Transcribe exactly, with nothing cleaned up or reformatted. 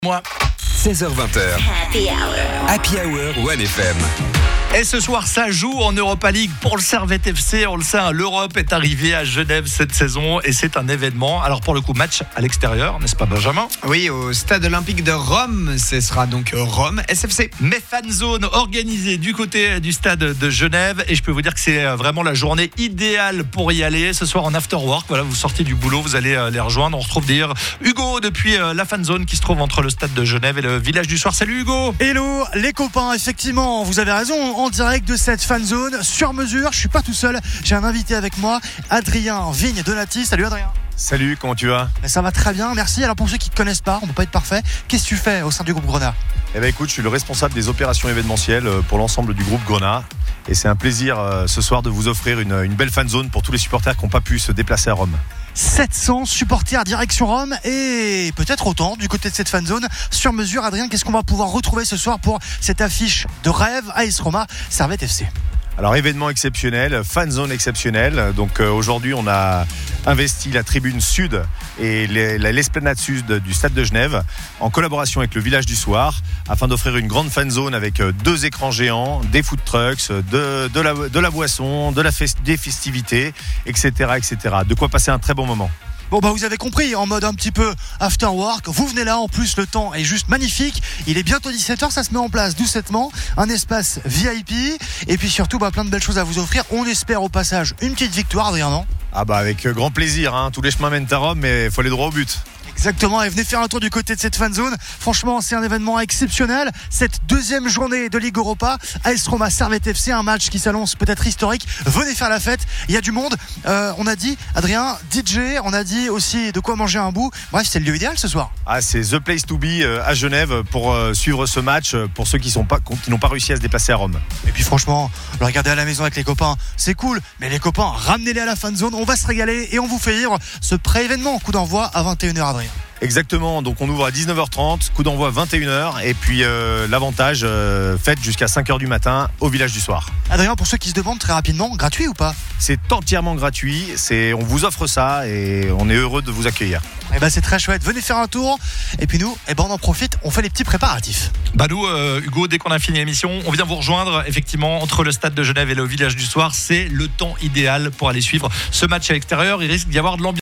Moi. seize heures vingt. Happy Hour. Happy Hour One F M. Et ce soir, ça joue en Europa League pour le Servette F C. On le sait, hein, l'Europe est arrivée à Genève cette saison et c'est un événement. Alors pour le coup, match à l'extérieur, n'est-ce pas Benjamin ? Oui, au stade olympique de Rome. Ce sera donc Rome S F C. Mais fan zone organisée du côté du stade de Genève. Et je peux vous dire que c'est vraiment la journée idéale pour y aller. Ce soir en after work, voilà, vous sortez du boulot, vous allez les rejoindre. On retrouve d'ailleurs Hugo depuis la fan zone qui se trouve entre le stade de Genève et le village du soir. Salut Hugo. Hello les copains, effectivement, vous avez raison. En direct de cette fan zone sur mesure, je suis pas tout seul, j'ai un invité avec moi, Adrien Vigne Donati. Salut Adrien. Salut, comment tu vas ? Mais ça va très bien, merci. Alors pour ceux qui ne te connaissent pas, on peut pas être parfait, qu'est-ce que tu fais au sein du groupe Grenat ? Eh ben écoute, je suis le responsable des opérations événementielles pour l'ensemble du groupe Grenat. Et c'est un plaisir euh, ce soir de vous offrir une, une belle fan zone pour tous les supporters qui n'ont pas pu se déplacer à Rome. sept cents supporters direction Rome et peut-être autant du côté de cette fan zone sur mesure. Adrien, qu'est-ce qu'on va pouvoir retrouver ce soir pour cette affiche de rêve A S Roma Servette F C ? Alors événement exceptionnel, fan zone exceptionnelle. Donc euh, aujourd'hui on a investi la tribune sud et les, la, l'esplanade sud du stade de Genève en collaboration avec le village du soir afin d'offrir une grande fan zone avec euh, deux écrans géants, des food trucks, de, de, la, de la boisson, de la fest, des festivités, et cetera, et cetera. De quoi passer un très bon moment. Bon bah vous avez compris, en mode un petit peu after work, vous venez là, en plus le temps est juste magnifique, il est bientôt dix-sept heures, ça se met en place doucettement, un espace V I P et puis surtout bah, plein de belles choses à vous offrir. On espère au passage une petite victoire, Adrien, non ? Ah bah avec grand plaisir, hein. Tous les chemins mènent à Rome mais il faut aller droit au but. Exactement, et venez faire un tour du côté de cette fan zone. Franchement, c'est un événement exceptionnel. Cette deuxième journée de Ligue Europa, A S Roma Servette F C, un match qui s'annonce peut-être historique. Venez faire la fête, il y a du monde. Euh, on a dit, Adrien, D J, on a dit aussi de quoi manger un bout. Bref, c'est le lieu idéal ce soir. Ah, c'est the place to be à Genève pour suivre ce match pour ceux qui sont pas, qui n'ont pas réussi à se déplacer à Rome. Et puis franchement, le regarder à la maison avec les copains, c'est cool. Mais les copains, ramenez-les à la fan zone, on va se régaler et on vous fait vivre ce pré-événement. Coup d'envoi à vingt et une heures, Adrien. Exactement, donc on ouvre à dix-neuf heures trente, coup d'envoi vingt et une heures et puis euh, l'avantage euh, fête jusqu'à cinq heures du matin au village du soir. Adrien, pour ceux qui se demandent très rapidement, gratuit ou pas ? C'est entièrement gratuit, c'est, on vous offre ça et on est heureux de vous accueillir. Eh ben c'est très chouette, venez faire un tour et puis nous, eh ben on en profite, on fait les petits préparatifs. Bah nous, euh, Hugo, dès qu'on a fini l'émission, on vient vous rejoindre effectivement entre le stade de Genève et le village du soir. C'est le temps idéal pour aller suivre ce match à l'extérieur. Il risque d'y avoir de l'ambiance.